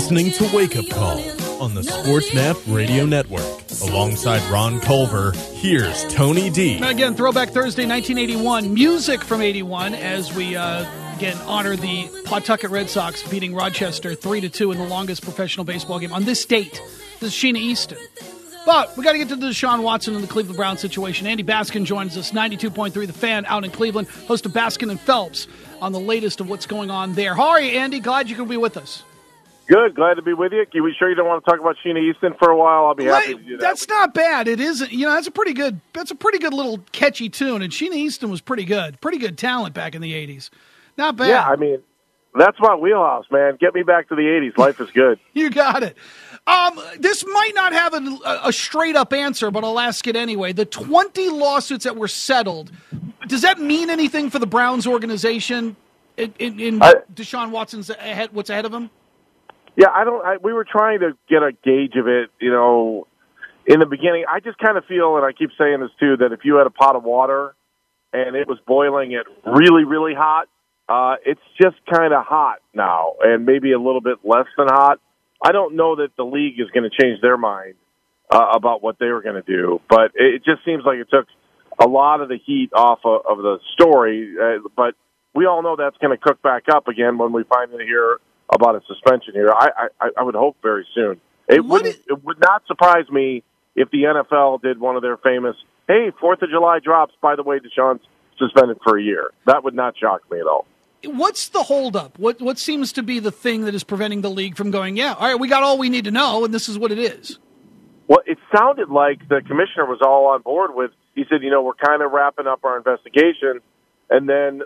listening to Wake Up Call on the SportsMap Radio Network. Alongside Ron Culver, here's Tony D. Again, Throwback Thursday, 1981. Music from 81 as we, again, honor the Pawtucket Red Sox beating Rochester 3-2 in the longest professional baseball game on this date. This is Sheena Easton. But we got to get to the Deshaun Watson and the Cleveland Browns situation. Andy Baskin joins us, 92.3 The Fan out in Cleveland, host of Baskin and Phelps on the latest of what's going on there. How are you, Andy? Glad you could be with us. Good. Glad to be with you. Are you sure you don't want to talk about Sheena Easton for a while? I'll be happy to do that. That's not bad. It isn't. That's a pretty good little catchy tune. And Sheena Easton was pretty good. Pretty good talent back in the 80s. Not bad. Yeah, I mean, that's my wheelhouse, man. Get me back to the 80s. Life is good. You got it. This might not have a straight-up answer, but I'll ask it anyway. The 20 lawsuits that were settled, does that mean anything for the Browns organization in Deshaun Watson's what's ahead of him? Yeah, we were trying to get a gauge of it, in the beginning. I just kind of feel, and I keep saying this too, that if you had a pot of water and it was boiling at really, really hot, it's just kind of hot now and maybe a little bit less than hot. I don't know that the league is going to change their mind about what they were going to do, but it just seems like it took a lot of the heat off of the story. But we all know that's going to cook back up again when we finally hear about a suspension here. I would hope very soon. It would not surprise me if the NFL did one of their famous, hey, 4th of July drops, by the way, Deshaun's suspended for a year. That would not shock me at all. What's the holdup? What seems to be the thing that is preventing the league from going, yeah, all right, we got all we need to know, and this is what it is? Well, it sounded like the commissioner was all on board with, he said, we're kind of wrapping up our investigation, and then,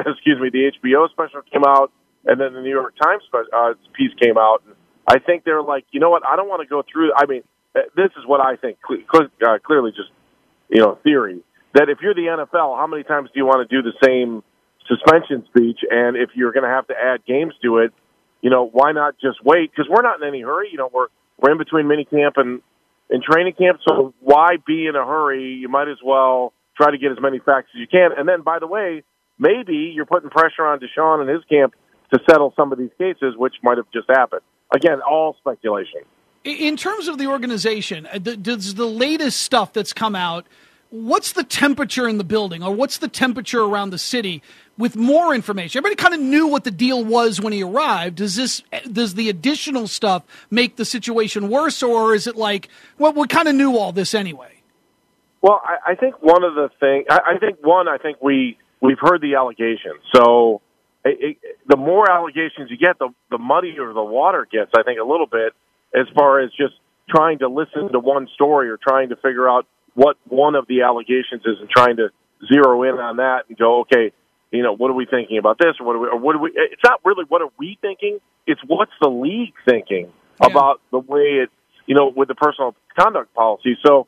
the HBO special came out, and then the New York Times piece came out. And I think they're like, you know what, I don't want to go through. I mean, this is what I think, clearly just, theory, that if you're the NFL, how many times do you want to do the same suspension speech? And if you're going to have to add games to it, why not just wait? Because we're not in any hurry. We're in between minicamp and training camp, so why be in a hurry? You might as well try to get as many facts as you can. And then, by the way, maybe you're putting pressure on Deshaun and his camp to settle some of these cases, which might have just happened. Again, all speculation. In terms of the organization, does the latest stuff that's come out, what's the temperature in the building, or what's the temperature around the city with more information? Everybody kind of knew what the deal was when he arrived. Does the additional stuff make the situation worse, or is it like, well, we kind of knew all this anyway? Well, I think one of the things, I think we've heard the allegations. So the more allegations you get, the muddier the water gets, I think, a little bit, as far as just trying to listen to one story or trying to figure out what one of the allegations is and trying to zero in on that and go, okay, what are we thinking about this? Or what are we, it's not really what are we thinking, it's what's the league thinking about the way it, with the personal conduct policy. So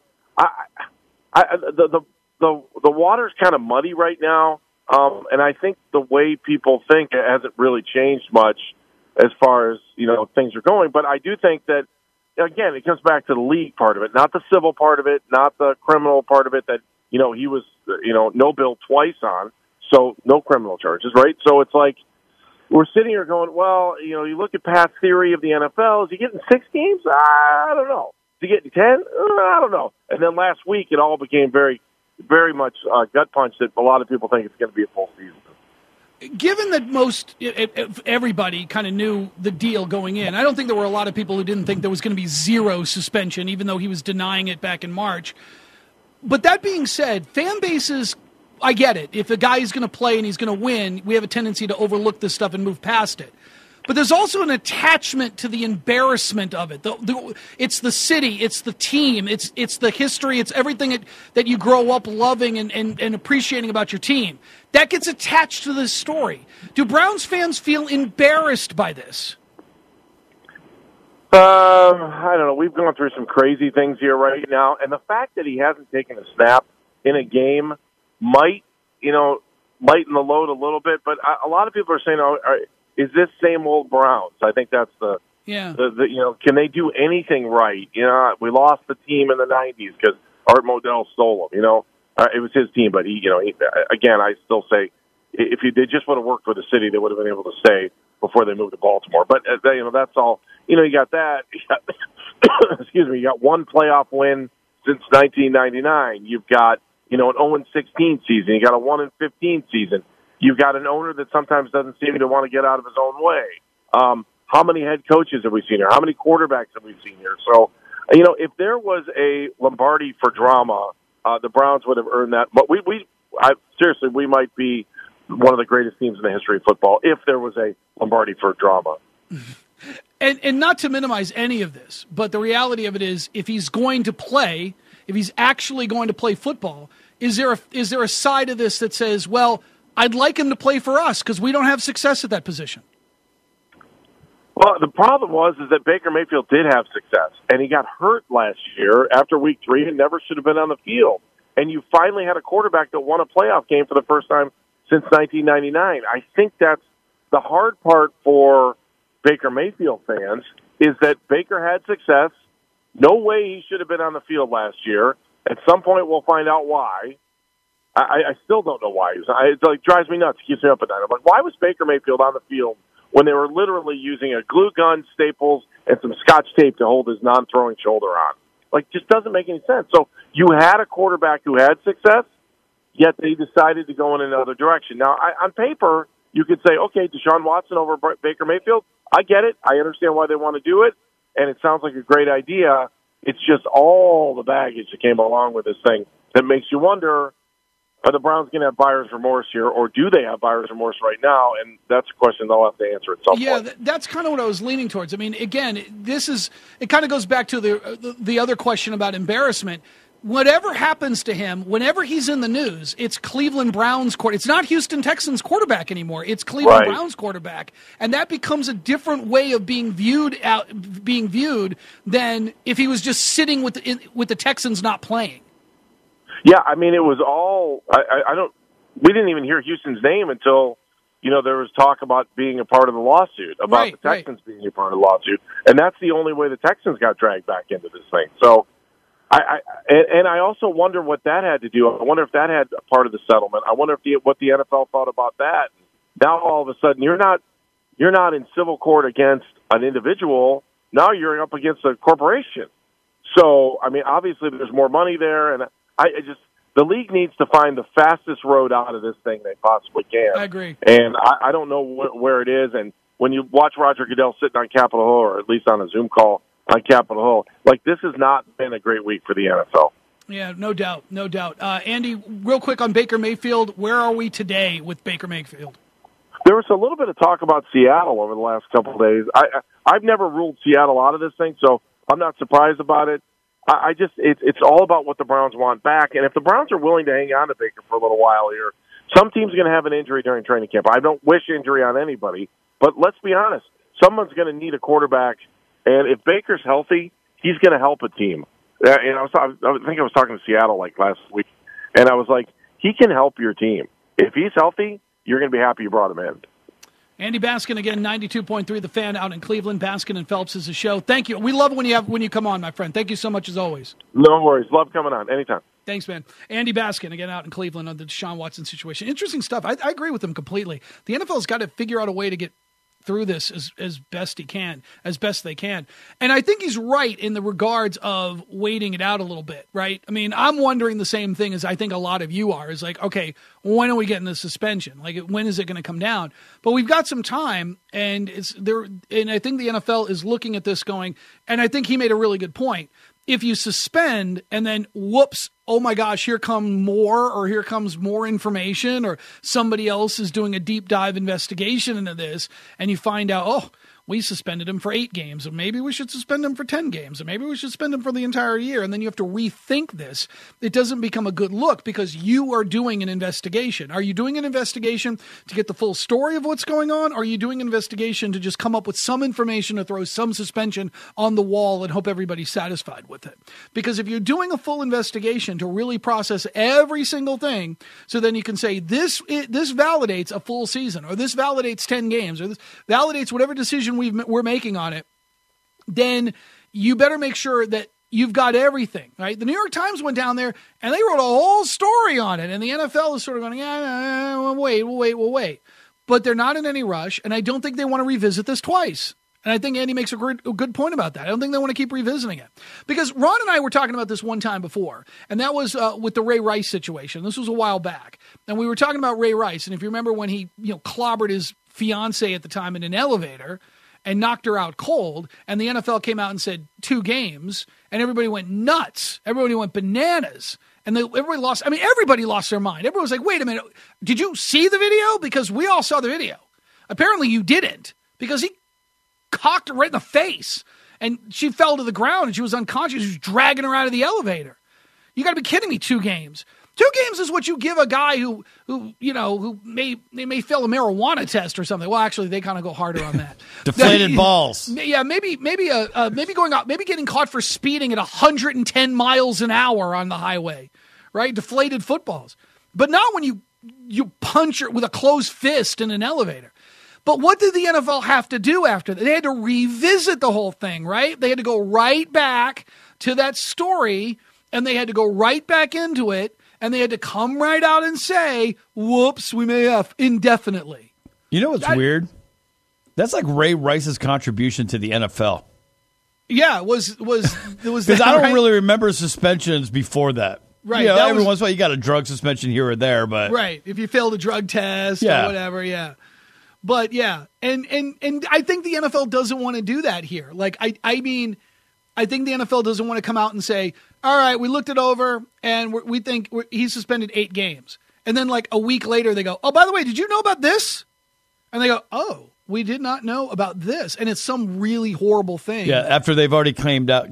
the water's kind of muddy right now. And I think the way people think it hasn't really changed much as far as, things are going. But I do think that, again, it comes back to the league part of it, not the civil part of it, not the criminal part of it that, he was, no bill twice on, so no criminal charges, right? So it's like we're sitting here going, well, you look at Pat's theory of the NFL, is he getting 6 games? I don't know. Is he getting 10? I don't know. And then last week it all became very, very much gut punch that a lot of people think it's going to be a full season. Given that everybody kind of knew the deal going in, I don't think there were a lot of people who didn't think there was going to be zero suspension, even though he was denying it back in March. But that being said, fan bases, I get it. If a guy is going to play and he's going to win, we have a tendency to overlook this stuff and move past it. But there's also an attachment to the embarrassment of it. It's the city, it's the team, it's the history, it's everything that you grow up loving and appreciating about your team. That gets attached to this story. Do Browns fans feel embarrassed by this? I don't know. We've gone through some crazy things here right now, and the fact that he hasn't taken a snap in a game might, lighten the load a little bit. But a lot of people are saying, is this same old Browns? I think that's can they do anything right? We lost the team in the 90s because Art Modell stole them, it was his team, but he, again, I still say if they just would have worked with the city, they would have been able to stay. before they moved to Baltimore. But that's all. You got that. Excuse me. You got one playoff win since 1999. You've got an 0-16 season. You got a 1-15 season. You've got an owner that sometimes doesn't seem to want to get out of his own way. How many head coaches have we seen here? How many quarterbacks have we seen here? So, if there was a Lombardi for drama, the Browns would have earned that. But seriously, we might be one of the greatest teams in the history of football if there was a Lombardi for drama. And not to minimize any of this, but the reality of it is, if he's actually going to play football, is there a side of this that says, well, I'd like him to play for us because we don't have success at that position? Well, the problem is that Baker Mayfield did have success, and he got hurt last year after week 3 and never should have been on the field. And you finally had a quarterback that won a playoff game for the first time since 1999. I think that's the hard part for Baker Mayfield fans, is that Baker had success. No way he should have been on the field last year. At some point, we'll find out why. I still don't know why. It drives me nuts. It keeps me up at night. I'm like, why was Baker Mayfield on the field when they were literally using a glue gun, staples, and some Scotch tape to hold his non-throwing shoulder on? Just doesn't make any sense. So you had a quarterback who had success, yet they decided to go in another direction. Now, on paper, you could say, okay, Deshaun Watson over Baker Mayfield, I get it. I understand why they want to do it, and it sounds like a great idea. It's just all the baggage that came along with this thing that makes you wonder, are the Browns going to have buyer's remorse here, or do they have buyer's remorse right now? And that's a question they'll have to answer at some point. Yeah, that's kind of what I was leaning towards. I mean, again, it kind of goes back to the other question about embarrassment. Whatever happens to him, whenever he's in the news, it's Cleveland Browns It's not Houston Texans quarterback anymore. It's Cleveland Browns quarterback, and that becomes a different way of being viewed than if he was just sitting with the Texans not playing. Yeah, I mean, it was all. We didn't even hear Houston's name until there was talk about being a part of the lawsuit, about the Texans being a part of the lawsuit, and that's the only way the Texans got dragged back into this thing. So. I also wonder what that had to do. I wonder if that had a part of the settlement. I wonder what the NFL thought about that. Now all of a sudden you're not in civil court against an individual. Now you're up against a corporation. So I mean, obviously there's more money there, and the league needs to find the fastest road out of this thing they possibly can. I agree, and I don't know where it is. And when you watch Roger Goodell sitting on Capitol Hill, or at least on a Zoom call on Capitol Hill, this has not been a great week for the NFL. Yeah, no doubt. Andy, real quick on Baker Mayfield, where are we today with Baker Mayfield? There was a little bit of talk about Seattle over the last couple of days. I've never ruled Seattle out of this thing, so I'm not surprised about it. It's all about what the Browns want back, and if the Browns are willing to hang on to Baker for a little while here, some team's going to have an injury during training camp. I don't wish injury on anybody, but let's be honest, someone's going to need a quarterback. And if Baker's healthy, he's going to help a team. And I think I was talking to Seattle last week, and I was like, he can help your team. If he's healthy, you're going to be happy you brought him in. Andy Baskin, again, 92.3 The Fan out in Cleveland. Baskin and Phelps is the show. Thank you. We love it when you come on, my friend. Thank you so much as always. No worries. Love coming on. Anytime. Thanks, man. Andy Baskin, again, out in Cleveland on the Deshaun Watson situation. Interesting stuff. I agree with him completely. The NFL's got to figure out a way to get through this as best they can. And I think he's right in the regards of waiting it out a little bit, right? I mean, I'm wondering the same thing as I think a lot of you are, is okay, when are we getting the suspension? When is it going to come down? But we've got some time, and and I think the NFL is looking at this going, and I think he made a really good point. If you suspend and then, whoops, oh my gosh, here comes more information, or somebody else is doing a deep dive investigation into this, and you find out, we suspended him for 8 games, and maybe we should suspend him for 10 games, and maybe we should suspend him for the entire year, and then you have to rethink this. It doesn't become a good look because you are doing an investigation. Are you doing an investigation to get the full story of what's going on? Or are you doing an investigation to just come up with some information to throw some suspension on the wall and hope everybody's satisfied with it? Because if you're doing a full investigation to really process every single thing, so then you can say this validates a full season, or this validates 10 games, or this validates whatever decision we're making on it, then you better make sure that you've got everything, right? The New York Times went down there and they wrote a whole story on it, and the NFL is sort of going, we'll wait. but they're not in any rush, and I don't think they want to revisit this twice. And I think Andy makes a good point about that. I don't think they want to keep revisiting it. Because Ron and I were talking about this one time before, and that was with the Ray Rice situation. This was a while back. And we were talking about Ray Rice, and if you remember when he clobbered his fiancée at the time in an elevator and knocked her out cold, and the NFL came out and said 2 games, and everybody went nuts. Everybody went bananas. And everybody lost their mind. Everybody was like, wait a minute, did you see the video? Because we all saw the video. Apparently you didn't, because he cocked her right in the face, and she fell to the ground, and she was unconscious. He was dragging her out of the elevator. You got to be kidding me! 2 games. 2 games is what you give a guy who may fail a marijuana test or something. Well, actually, they kind of go harder on that. Deflated balls. Yeah, maybe going out, maybe getting caught for speeding at 110 miles an hour on the highway, right? Deflated footballs, but not when you punch her with a closed fist in an elevator. But what did the NFL have to do after that? They had to revisit the whole thing, right? They had to go right back to that story, and they had to go right back into it, and they had to come right out and say, whoops, we may have indefinitely. You know what's weird? That's like Ray Rice's contribution to the NFL. Yeah, it was because I don't really remember suspensions before that. Right. Every once in a while you got a drug suspension here or there, but right. If you failed a drug test or whatever, yeah. But yeah, and I think the NFL doesn't want to do that here. Like I mean, I think the NFL doesn't want to come out and say, all right, we looked it over and we think he's suspended 8 games. And then like a week later they go, oh, by the way, did you know about this? And they go, oh, we did not know about this. And it's some really horrible thing. Yeah, after they've already came out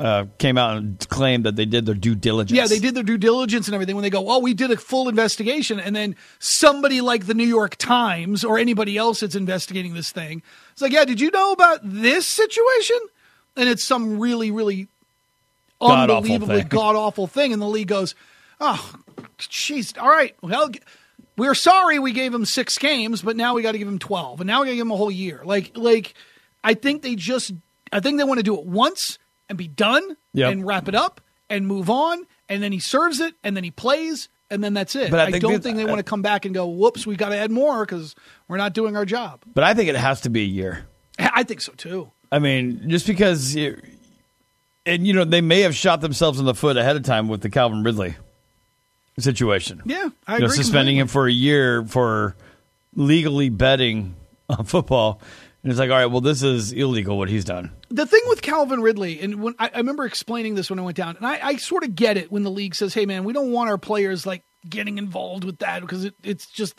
and claimed that they did their due diligence. Yeah, they did their due diligence and everything. When they go, oh, we did a full investigation. And then somebody like the New York Times or anybody else that's investigating this thing, it's like, yeah, did you know about this situation? And it's some really, really unbelievably god-awful thing. And the league goes, oh, jeez, all right, well, we're sorry we gave him 6 games, but now we got to give him 12, and now we got to give him a whole year. Like I think they want to do it once and be done and wrap it up and move on, and then he serves it, and then he plays, and then that's it. But I don't think they want to come back and go, whoops, we got to add more because we're not doing our job. But I think it has to be a year. I think so too. I mean, just because, they may have shot themselves in the foot ahead of time with the Calvin Ridley situation. Yeah, I agree. Suspending him for a year for legally betting on football. And it's like, all right, well, this is illegal what he's done. The thing with Calvin Ridley, and when I remember explaining this when I went down, and I sort of get it when the league says, hey, man, we don't want our players like getting involved with that because it's just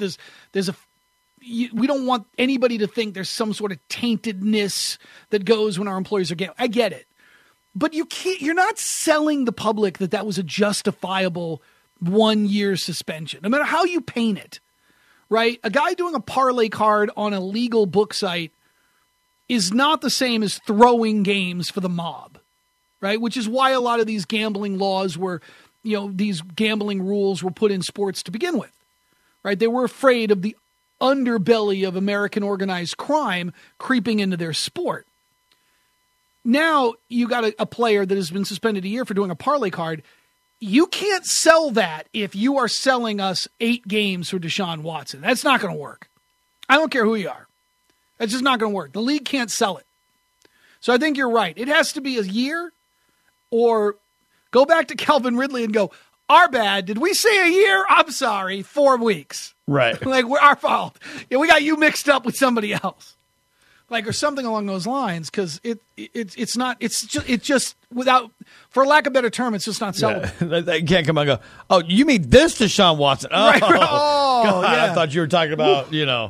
we don't want anybody to think there's some sort of taintedness that goes when our employees are getting. I get it. But you're not selling the public that was a justifiable 1-year suspension, no matter how you paint it, right? A guy doing a parlay card on a legal book site is not the same as throwing games for the mob, right? Which is why a lot of these gambling laws these gambling rules were put in sports to begin with, right? They were afraid of the underbelly of American organized crime creeping into their sport. Now you got a player that has been suspended a year for doing a parlay card. You can't sell that if you are selling us 8 games for Deshaun Watson. That's not going to work. I don't care who you are. That's just not going to work. The league can't sell it. So I think you're right. It has to be a year, or go back to Calvin Ridley and go, our bad. Did we say a year? I'm sorry. 4 weeks. Right. Like, we're our fault. Yeah, we got you mixed up with somebody else. Like, or something along those lines, because it's just without, for lack of a better term, it's just not sellable. Yeah. They can't come out and go, oh, you mean this Deshaun Watson? Oh, right. God, yeah. I thought you were talking about,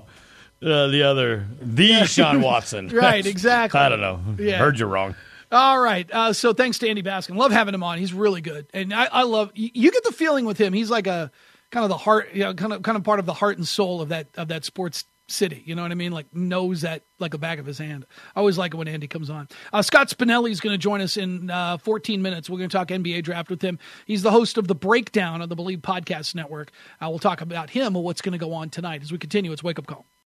the Sean Watson. Right, exactly. I don't know. Yeah. Heard you wrong. All right. So thanks to Andy Baskin. Love having him on. He's really good. And I love, you get the feeling with him, he's like a kind of the heart, kind of part of the heart and soul of that sports city. You know what I mean? Like, knows that like the back of his hand. I always like it when Andy comes on. Scott Spinelli is going to join us in 14 minutes. We're going to talk NBA draft with him. He's the host of The Breakdown on the Believe Podcast Network. We'll talk about him and what's going to go on tonight as we continue. It's Wake Up Call.